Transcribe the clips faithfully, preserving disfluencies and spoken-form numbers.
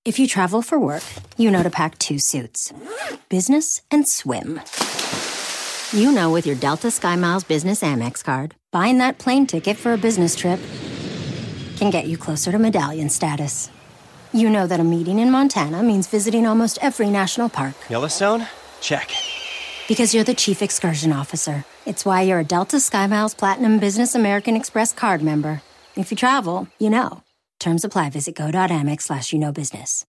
If you travel for work, you know to pack two suits. Business and swim. You know with your Delta SkyMiles Business Amex card, buying that plane ticket for a business trip can get you closer to medallion status. You know that a meeting in Montana means visiting almost every national park. Yellowstone? Check. Because you're the chief excursion officer. It's why you're a Delta SkyMiles Platinum Business American Express card member. If you travel, you know. Terms apply. Visit go.amex slash you know business.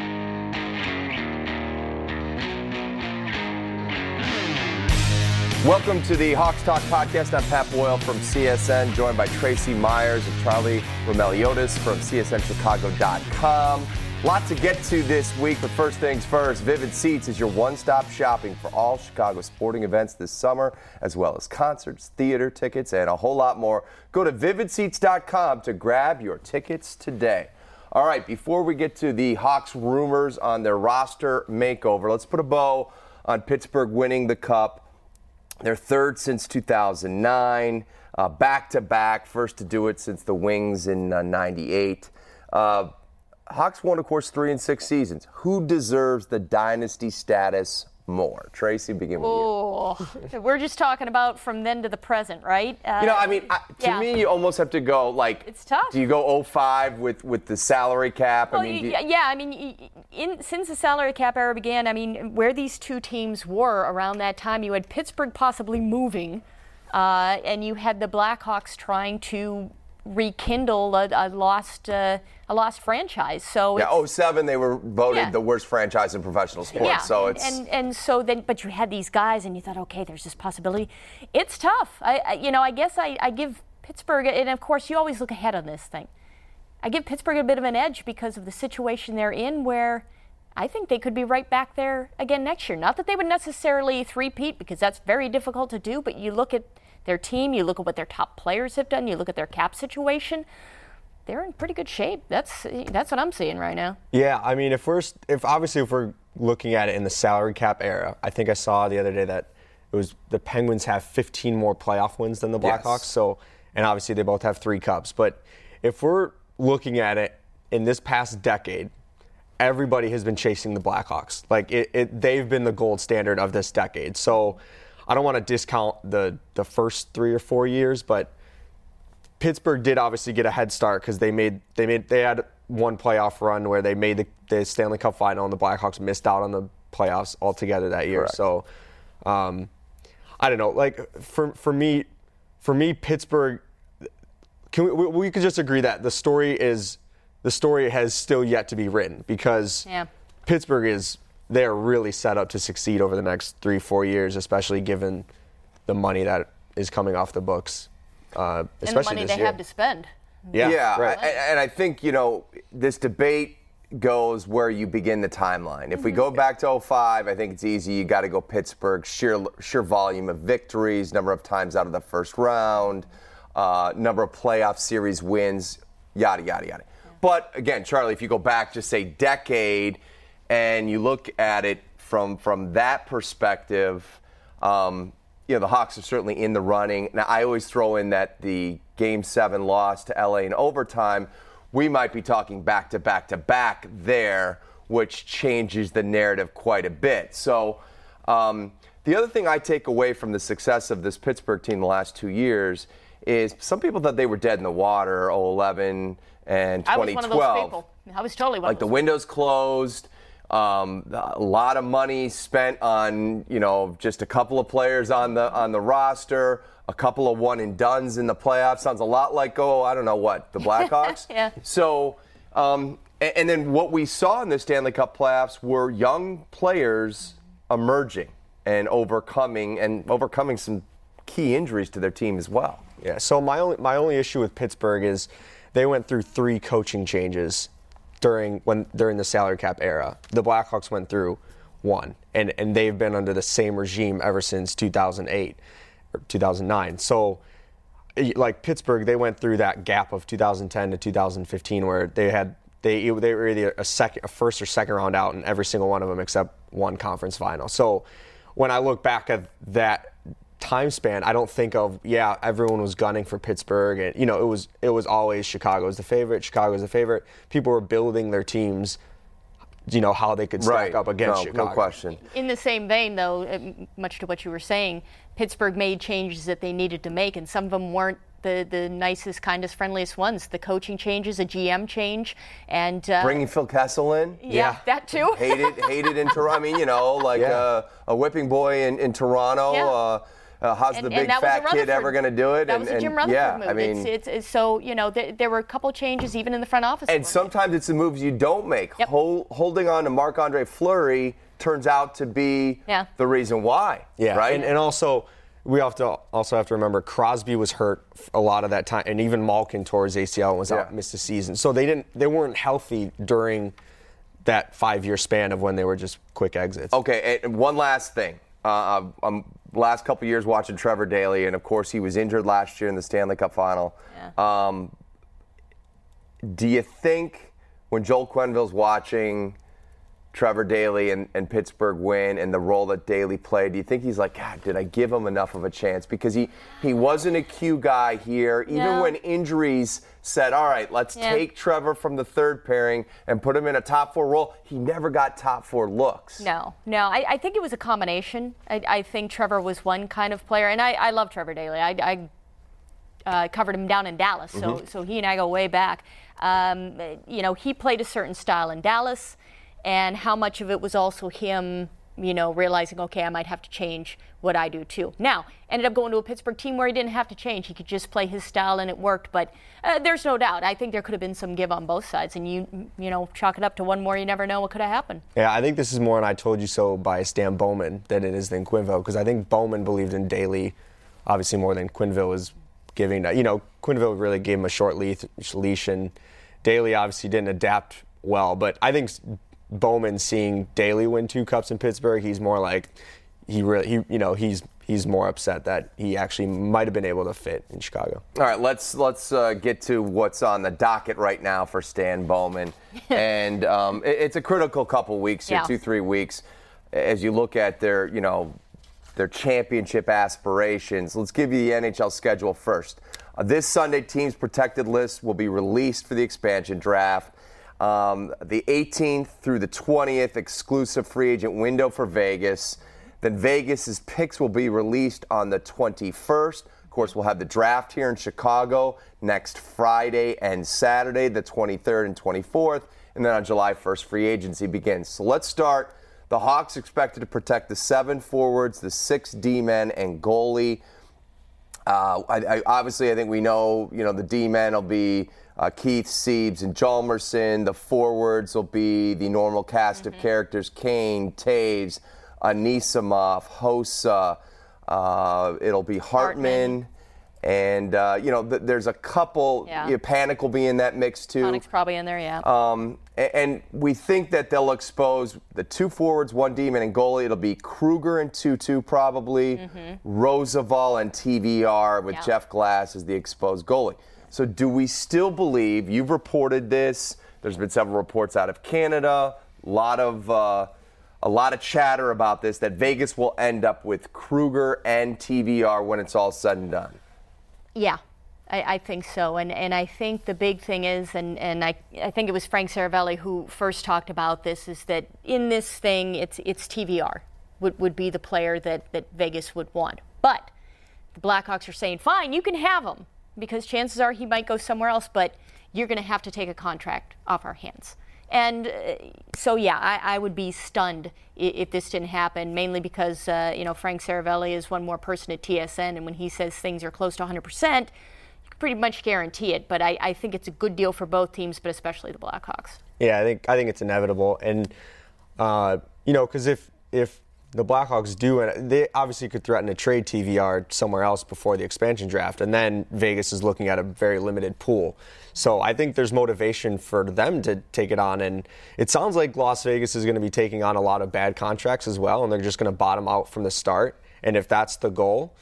Welcome to the Hawks Talk podcast. I'm Pat Boyle from C S N, joined by Tracy Myers and Charlie Roumeliotis from C S N Chicago dot com. Lot to get to this week, but first things first, Vivid Seats is your one-stop shopping for all Chicago sporting events this summer, as well as concerts, theater tickets, and a whole lot more. Go to vivid seats dot com to grab your tickets today. All right, before we get to the Hawks rumors on their roster makeover, let's put a bow on Pittsburgh winning the Cup. They're third since two thousand nine, uh, back-to-back, first to do it since the Wings in uh, ninety-eight. Uh, Hawks won, of course, three and six seasons. Who deserves the dynasty status more? Tracy, begin with oh, you. We're just talking about from then to the present, right? Uh, you know, I mean, I, to yeah. me, you almost have to go, like, it's tough. Do you go oh five with, with the salary cap? Well, I mean, you, you, yeah, I mean, in, since the salary cap era began, I mean, where these two teams were around that time, you had Pittsburgh possibly moving, uh, and you had the Blackhawks trying to rekindle a, a lost uh, a lost franchise. So yeah, oh seven they were voted yeah. the worst franchise in professional sports. Yeah. So and, it's and and so then, but you had these guys, and you thought, okay, there's this possibility. It's tough. I, I you know I guess I, I give Pittsburgh, and of course you always look ahead on this thing. I give Pittsburgh a bit of an edge because of the situation they're in, where I think they could be right back there again next year. Not that they would necessarily three-peat, because that's very difficult to do, but you look at their team, you look at what their top players have done, you look at their cap situation, they're in pretty good shape. That's that's what I'm seeing right now. Yeah, I mean, if we're if obviously if we're looking at it in the salary cap era, I think I saw the other day that it was the Penguins have fifteen more playoff wins than the Blackhawks. Yes. So, and obviously they both have three cups. But if we're looking at it in this past decade, everybody has been chasing the Blackhawks. Like it, it they've been the gold standard of this decade. So I don't want to discount the the first three or four years, but Pittsburgh did obviously get a head start because they made they made they had one playoff run where they made the, the Stanley Cup final, and the Blackhawks missed out on the playoffs altogether that year. Correct. So um, I don't know. Like for for me, for me, Pittsburgh. Can we we could just agree that the story is the story has still yet to be written, because yeah. Pittsburgh is. They're really set up to succeed over the next three, four years, especially given the money that is coming off the books, uh, especially and the money this they year. have to spend. Yeah, yeah right. I, and I think, you know, this debate goes where you begin the timeline. If we go back to oh five, I think it's easy. You got to go Pittsburgh, sheer sheer volume of victories, number of times out of the first round, uh, number of playoff series wins, yada, yada, yada. Yeah. But again, Charlie, if you go back just say decade, and you look at it from from that perspective, um, you know, the Hawks are certainly in the running. Now, I always throw in that the Game seven loss to L A in overtime, we might be talking back-to-back-to-back there, which changes the narrative quite a bit. So um, the other thing I take away from the success of this Pittsburgh team the last two years is some people thought they were dead in the water, oh eleven and twenty twelve. I was one of those people. I was totally one like of those the windows closed. Um, a lot of money spent on, you know, just a couple of players on the on the roster, a couple of one and dones in the playoffs. Sounds a lot like, oh, I don't know what, the Blackhawks. Yeah. So, um, and, and then what we saw in the Stanley Cup playoffs were young players emerging and overcoming and overcoming some key injuries to their team as well. Yeah. So my only my only issue with Pittsburgh is they went through three coaching changes during when during the salary cap era. The Blackhawks went through one, and, and they've been under the same regime ever since two thousand eight or two thousand nine. So, like Pittsburgh, they went through that gap of two thousand ten to two thousand fifteen where they had they they were either a second, a first or second round out in every single one of them except one conference final. So, when I look back at that time span, I don't think of, yeah, everyone was gunning for Pittsburgh, and you know, it was it was always Chicago was the favorite, Chicago was the favorite. People were building their teams you know, how they could stack right. up against no, Chicago. No question. In the same vein, though, uh, much to what you were saying, Pittsburgh made changes that they needed to make, and some of them weren't the, the nicest, kindest, friendliest ones. The coaching changes, a G M change, and uh, bringing Phil Kessel in. Yeah, Yeah. that too. hated, hated in Toronto. I mean, you know, like Yeah. uh, a whipping boy in, in Toronto. Yeah. Uh, uh, how's And- the and big that was a fat kid Rutherford- ever going to do it? That and, was a and, Jim Rutherford yeah, move. I mean, it's, it's, it's so you know th- there were a couple changes even in the front office. and sometimes it's the moves you don't make. Yep. Hol- holding on to Marc-Andre Fleury turns out to be Yeah. the reason why. Yeah, right. and, and also we have to also have to remember Crosby was hurt a lot of that time, and even Malkin tore his A C L and was out, Yeah. missed the season. So they didn't, they weren't healthy during that five-year span of when they were just quick exits. Okay, and one last thing. Uh, I'm last couple years watching Trevor Daley, and of course he was injured last year in the Stanley Cup Final. Yeah. Um, do you think when Joel Quenneville's watching Trevor Daley and, and Pittsburgh win and the role that Daley played, do you think he's like, God, did I give him enough of a chance? Because he, he wasn't a Q guy here. Even No. when injuries said, all right, let's Yeah. take Trevor from the third pairing and put him in a top four role, he never got top four looks. No, no. I, I think it was a combination. I, I think Trevor was one kind of player, and I, I love Trevor Daley. I, I uh, covered him down in Dallas, so Mm-hmm. so he and I go way back. Um, you know, he played a certain style in Dallas, and how much of it was also him, you know, realizing, okay, I might have to change what I do too. Now, ended up going to a Pittsburgh team where he didn't have to change. He could just play his style, and it worked. But uh, there's no doubt. I think there could have been some give on both sides, and you, you know, chalk it up to one more. You never know what could have happened. Yeah, I think this is more an I told you so by Stan Bowman than it is than Quenneville, because I think Bowman believed in Daley obviously more than Quenneville was giving. You know, Quenneville really gave him a short leash, leash and Daley obviously didn't adapt well. But I think Bowman seeing Daley win two cups in Pittsburgh, he's more like he really, he, you know, he's he's more upset that he actually might have been able to fit in Chicago. All right, let's let's uh, get to what's on the docket right now for Stan Bowman, and um, it, it's a critical couple weeks here, Yeah. two three weeks, as you look at their you know their championship aspirations. Let's give you the N H L schedule first. Uh, this Sunday, teams protected list will be released for the expansion draft. Um, the eighteenth through the twentieth, exclusive free agent window for Vegas. Then Vegas's picks will be released on the twenty-first. Of course, we'll have the draft here in Chicago next Friday and Saturday, the twenty-third and twenty-fourth. And then on July first, free agency begins. So let's start. The Hawks expected to protect the seven forwards, the six D-men, and goalie. Uh, I, I, obviously, I think we know, you know, the D-men will be uh, Keith, Siebes, and Hjalmarsson. The forwards will be the normal cast Mm-hmm. of characters: Kane, Taves, Anisimov, Hossa. Uh, it'll be Hartman. Hartman. And, uh, you know, th- there's a couple. Yeah. You know, Panic will be in that mix, too. Sonic's probably in there, yeah. Um, a- and we think that they'll expose the two forwards, one D-man, and goalie. It'll be Kruger and two two probably, mm-hmm. Roosevelt and T V R with Yeah. Jeff Glass as the exposed goalie. So do we still believe, you've reported this, there's been several reports out of Canada, a lot of, uh, a lot of chatter about this, that Vegas will end up with Kruger and T V R when it's all said and done. Yeah, I, I think so. And and I think the big thing is, and, and I, I think it was Frank Saravelli who first talked about this, is that in this thing, it's it's T V R would, would be the player that, that Vegas would want. But the Blackhawks are saying, fine, you can have him, because chances are he might go somewhere else, but you're going to have to take a contract off our hands. And uh, so, yeah, I, I would be stunned if, if this didn't happen, mainly because, uh, you know, Frank Saravelli is one more person at T S N, and when he says things are close to one hundred percent, you can pretty much guarantee it. But I, I think it's a good deal for both teams, but especially the Blackhawks. Yeah, I think I think it's inevitable, and uh, you know, because if if the Blackhawks do, and they obviously could threaten to trade T V R somewhere else before the expansion draft, and then Vegas is looking at a very limited pool. So I think there's motivation for them to take it on, and it sounds like Las Vegas is going to be taking on a lot of bad contracts as well, and they're just going to bottom out from the start. And if that's the goal,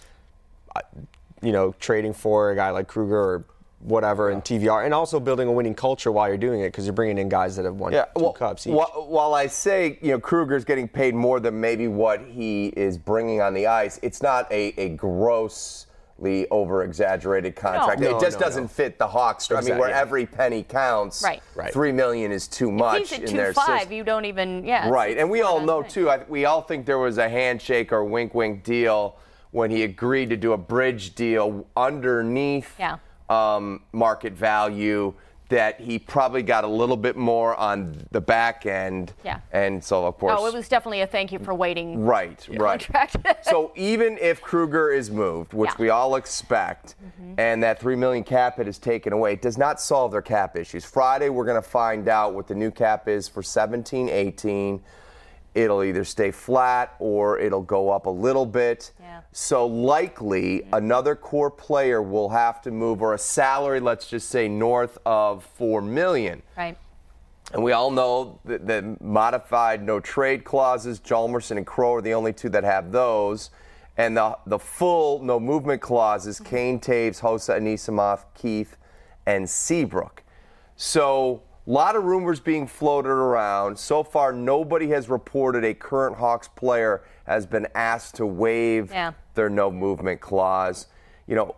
you know, trading for a guy like Kruger or whatever in T V R, and also building a winning culture while you're doing it, because you're bringing in guys that have won Yeah, two well, cups each. wh- While I say, you know, Kruger's getting paid more than maybe what he is bringing on the ice, it's not a, a gross wildly over-exaggerated contract. No. it just No, no, doesn't no. fit the Hawks. I mean, Exactly, where yeah. every penny counts. Right. Right. Three million is too much He's at in two their five. system. You don't even yeah. Right, it's- and we it's all not know a thing. too. I, we all think there was a handshake or wink-wink deal when he agreed to do a bridge deal underneath Yeah. um, market value. That he probably got a little bit more on the back end. Yeah. And so of course. Oh, it was definitely a thank you for waiting. Right, right. Contract. So even if Kruger is moved, which Yeah. we all expect, mm-hmm. and that three million cap hit is taken away, it does not solve their cap issues. Friday, we're going to find out what the new cap is for seventeen eighteen. It'll either stay flat or it'll go up a little bit. Yeah. So likely another core player will have to move, or a salary, let's just say north of four million. Right. And we all know that the modified no trade clauses, Jalmerson and Crow are the only two that have those. And the the full no movement clauses, Kane, Taves, Hossa, Anisimov, Keith, and Seabrook. So a lot of rumors being floated around. So far, nobody has reported a current Hawks player has been asked to waive Yeah. their no movement clause. You know,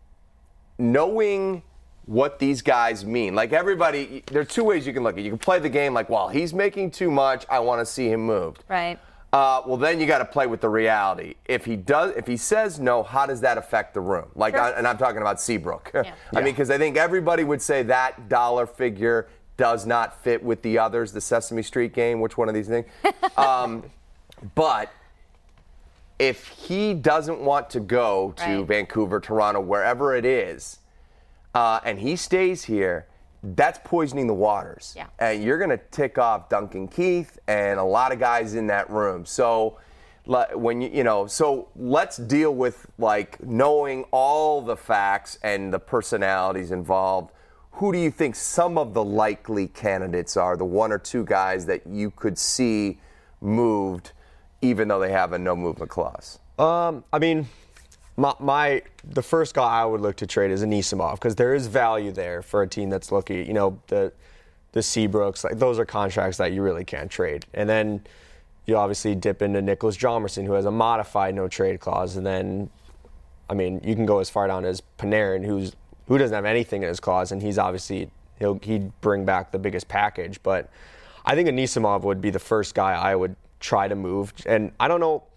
knowing what these guys mean. Like everybody, there are two ways you can look at it. You can play the game like, well, he's making too much. I want to see him moved. Right. Uh, well, then you got to play with the reality. If he does, if he says no, how does that affect the room? Like, Sure. I, and I'm talking about Seabrook. Yeah. I Yeah. mean, because I think everybody would say that dollar figure does not fit with the others. The Sesame Street game, which one of these things? um, but if he doesn't want to go to Right. Vancouver, Toronto, wherever it is, uh, and he stays here, that's poisoning the waters. Yeah. And you're going to tick off Duncan Keith and a lot of guys in that room. So le- when you, you know, so let's deal with like knowing all the facts and the personalities involved. Who do you think some of the likely candidates are, the one or two guys that you could see moved even though they have a no movement clause? Um, I mean, my, my the first guy I would look to trade is Anisimov because there is value there for a team that's looking. You know, the the Seabrooks, like those are contracts that you really can't trade. And then you obviously dip into Nicholas Jalmerson, who has a modified no trade clause. And then, I mean, you can go as far down as Panarin, who's who doesn't have anything in his clause, and he's obviously he'll he'd bring back the biggest package. But I think Anisimov would be the first guy I would try to move. And I don't know.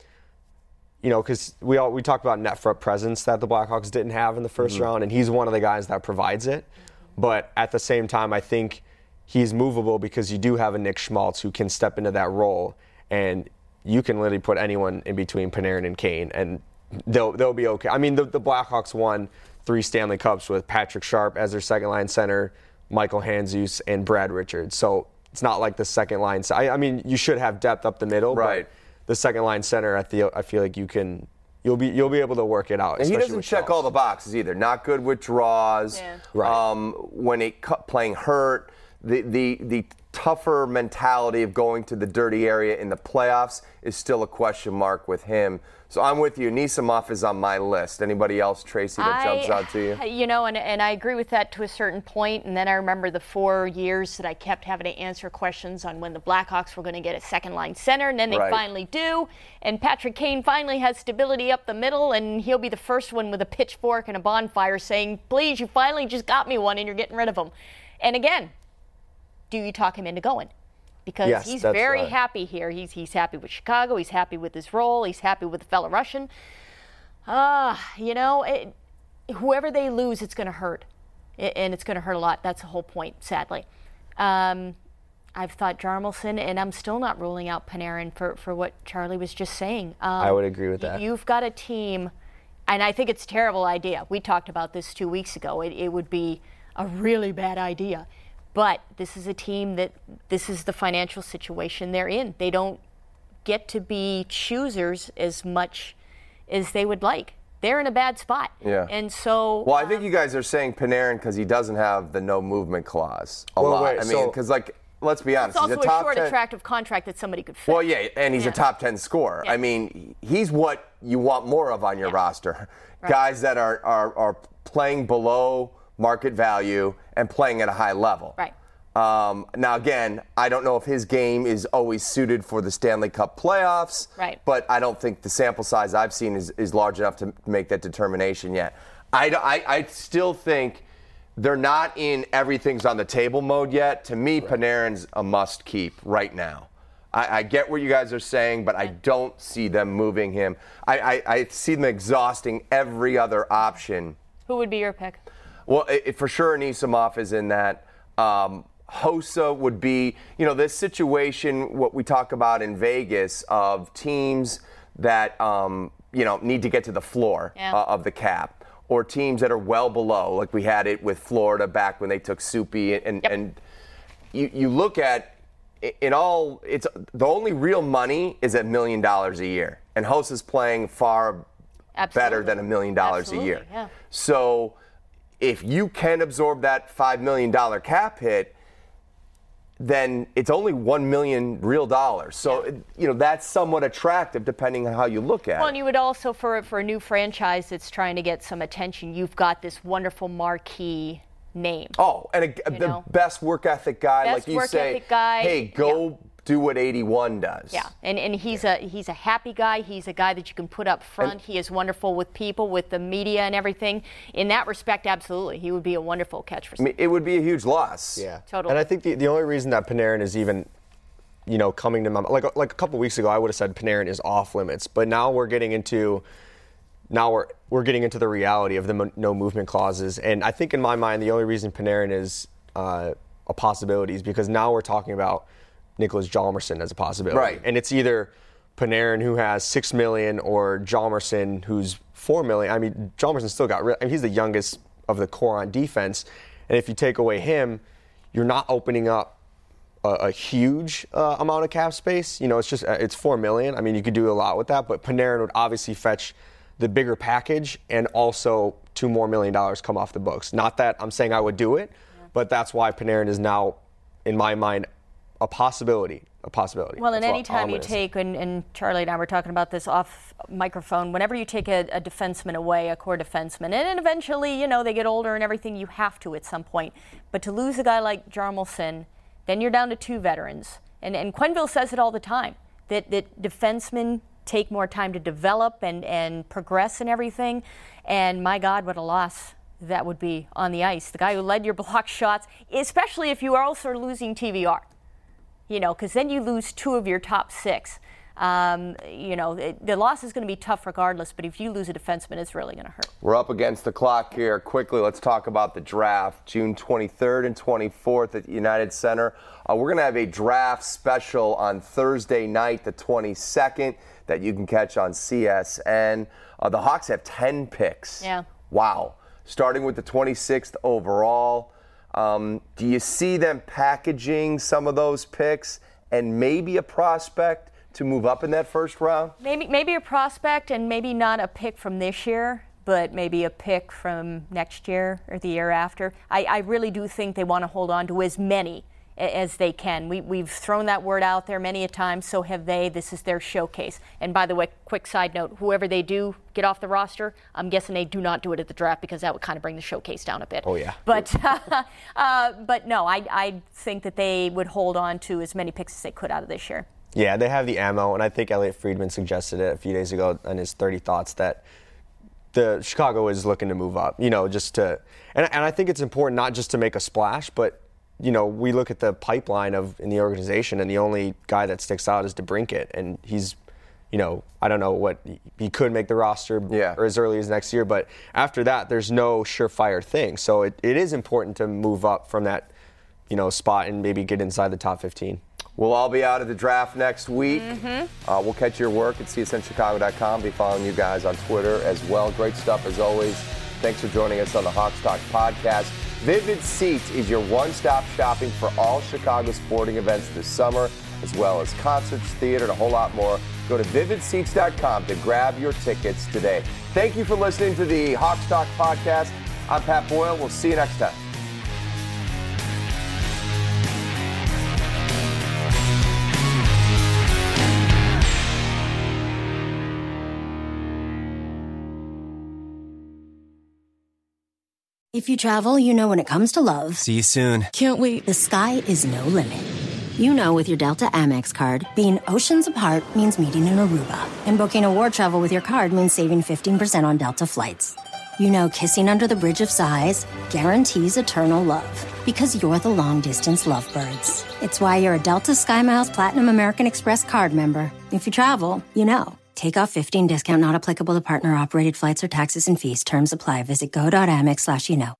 You know, because we all we talked about net front presence that the Blackhawks didn't have in the first Mm-hmm. round, and he's one of the guys that provides it. But at the same time, I think he's movable because you do have a Nick Schmaltz who can step into that role, and you can literally put anyone in between Panarin and Kane, and they'll they'll be okay. I mean, the, the Blackhawks won three Stanley Cups with Patrick Sharp as their second line center, Michael Handzus, and Brad Richards. So it's not like the second line. I, I mean, you should have depth up the middle, Right. But the second line center, I feel I feel like you can you'll be you'll be able to work it out. And he especially doesn't with check Schmaltz. all the boxes either. Not good with draws. Yeah. Right. Um, when it cu- playing hurt, the, the the tougher mentality of going to the dirty area in the playoffs is still a question mark with him. So I'm with you. Anisimov is on my list. Anybody else, Tracy, that jumps out to you? You know, and, and I agree with that to a certain point. And then I remember the four years that I kept having to answer questions on when the Blackhawks were going to get a second line center, and then they Right. finally do. And Patrick Kane finally has stability up the middle, and he'll be the first one with a pitchfork and a bonfire saying, please, you finally just got me one, and you're getting rid of him. And again, do you talk him into going? Because Yes, he's that's very right. happy here. He's he's happy with Chicago. He's happy with his role. He's happy with the fellow Russian. Ah, you know, it, whoever they lose, it's going to hurt, I- and it's going to hurt a lot. That's the whole point, sadly. Um, I've thought Jarmelson, and I'm still not ruling out Panarin for, for what Charlie was just saying. Um, I would agree with y- that. You've got a team, and I think it's a terrible idea. We talked about this two weeks ago. It, it would be a really bad idea. But this is a team that this is the financial situation they're in. They don't get to be choosers as much as they would like. They're in a bad spot. Yeah. And so. Well, I think you guys are saying Panarin because he doesn't have the no movement clause a Well, lot. wait, I mean, so- because like, let's be honest, it's also he's a, a top short, ten. attractive contract that somebody could fit. Well, yeah, and he's Yeah. a top ten scorer. Yeah. I mean, he's what you want more of on your Yeah. roster. Right. Guys that are, are are playing below market value and playing at a high level. Right. Um, now, again, I don't know if his game is always suited for the Stanley Cup playoffs. Right. But I don't think the sample size I've seen is, is large enough to make that determination yet. I, I, I still think they're not in everything's on the table mode yet. To me, right. Panarin's a must keep right now. I, I get what you guys are saying, but I don't see them moving him. I, I, I see them exhausting every other option. Who would be your pick? Well, it, for sure, Anisimov is in that. Um, Hossa would be, you know, this situation, what we talk about in Vegas, of teams that, um, you know, need to get to the floor yeah. uh, of the cap, or teams that are well below, like we had it with Florida back when they took Soupy. And, yep. and you, you look at, in all, it's the only real money is a million dollars a year. And Hossa's playing far Absolutely. better than a million dollars a year. Yeah. So if you can absorb that five million dollars cap hit, then it's only one million real dollars. So, yeah. you know, that's somewhat attractive depending on how you look at well, it. Well, and you would also, for, for a new franchise that's trying to get some attention, you've got this wonderful marquee name. Oh, and a, the know? best work ethic guy, best like you work say, ethic guy. hey, go yeah. do what eighty-one does. Yeah, and and he's a he's a happy guy. He's a guy that you can put up front. And he is wonderful with people, with the media and everything. In that respect, absolutely, he would be a wonderful catch for. I mean, it would be a huge loss. Yeah, totally. And I think the, the only reason that Panarin is even, you know, coming to my like like a couple weeks ago, I would have said Panarin is off limits, but now we're getting into. Now we're we're getting into the reality of the mo- no movement clauses, and I think in my mind the only reason Panarin is uh, a possibility is because now we're talking about Nicholas Hjalmarsson as a possibility, right? And it's either Panarin who has six million or Hjalmarsson who's four million. I mean, Hjalmarsson still got. Re- I mean, he's the youngest of the core on defense, and if you take away him, you're not opening up a, a huge uh, amount of cap space. You know, it's just uh, it's four million. I mean, you could do a lot with that, but Panarin would obviously fetch the bigger package, and also two more million dollars come off the books. Not that I'm saying I would do it, yeah. but that's why Panarin is now, in my mind, a possibility. A possibility. Well, and any any time you take, and, and Charlie and I were talking about this off microphone, whenever you take a, a defenseman away, a core defenseman, and, and eventually, you know, they get older and everything, you have to at some point. But to lose a guy like Hjalmarsson, then you're down to two veterans. And, and Quenneville says it all the time, that, that defensemen take more time to develop and, and progress and everything. And my God, what a loss that would be on the ice. The guy who led your block shots, especially if you are also losing T V R. You know, because then you lose two of your top six. Um, you know, it, the loss is going to be tough regardless, but if you lose a defenseman, it's really going to hurt. We're up against the clock here. Quickly, let's talk about the draft. June twenty-third and twenty-fourth at the United Center. Uh, we're going to have a draft special on Thursday night, the twenty-second, that you can catch on C S N. Uh, the Hawks have ten picks. Yeah. Wow. Starting with the twenty-sixth overall. Um, do you see them packaging some of those picks and maybe a prospect to move up in that first round? Maybe maybe a prospect, and maybe not a pick from this year, but maybe a pick from next year or the year after. I, I really do think they want to hold on to as many as they can. We, we've thrown that word out there many a time, so have they. This is their showcase. And by the way, quick side note, whoever they do get off the roster, I'm guessing they do not do it at the draft because that would kind of bring the showcase down a bit. Oh, yeah. But uh, uh, but no, I, I think that they would hold on to as many picks as they could out of this year. Yeah, they have the ammo, and I think Elliot Friedman suggested it a few days ago in his thirty Thoughts that the Chicago is looking to move up, you know, just to, and, and I think it's important not just to make a splash, but, you know, we look at the pipeline of in the organization, and the only guy that sticks out is DeBrincat, and he's, you know, I don't know what, he could make the roster yeah. or as early as next year, but after that, there's no surefire thing. So it, it is important to move up from that, you know, spot and maybe get inside the top fifteen. We'll all be out at the draft next week. Mm-hmm. Uh, we'll catch your work at C S N Chicago dot com. Be following you guys on Twitter as well. Great stuff as always. Thanks for joining us on the Hawks Talk podcast. Vivid Seats is your one-stop shopping for all Chicago sporting events this summer, as well as concerts, theater, and a whole lot more. Go to vivid seats dot com to grab your tickets today. Thank you for listening to the Hawks Talk podcast. I'm Pat Boyle. We'll see you next time. If you travel, you know when it comes to love. See you soon. Can't wait. The sky is no limit. You know with your Delta Amex card, being oceans apart means meeting in Aruba. And booking a war travel with your card means saving fifteen percent on Delta flights. You know kissing under the Bridge of Sighs guarantees eternal love. Because you're the long-distance lovebirds. It's why you're a Delta SkyMiles Platinum American Express card member. If you travel, you know. Take off fifteen discount not applicable to partner-operated flights or taxes and fees. Terms apply. Visit go.amex slash you know.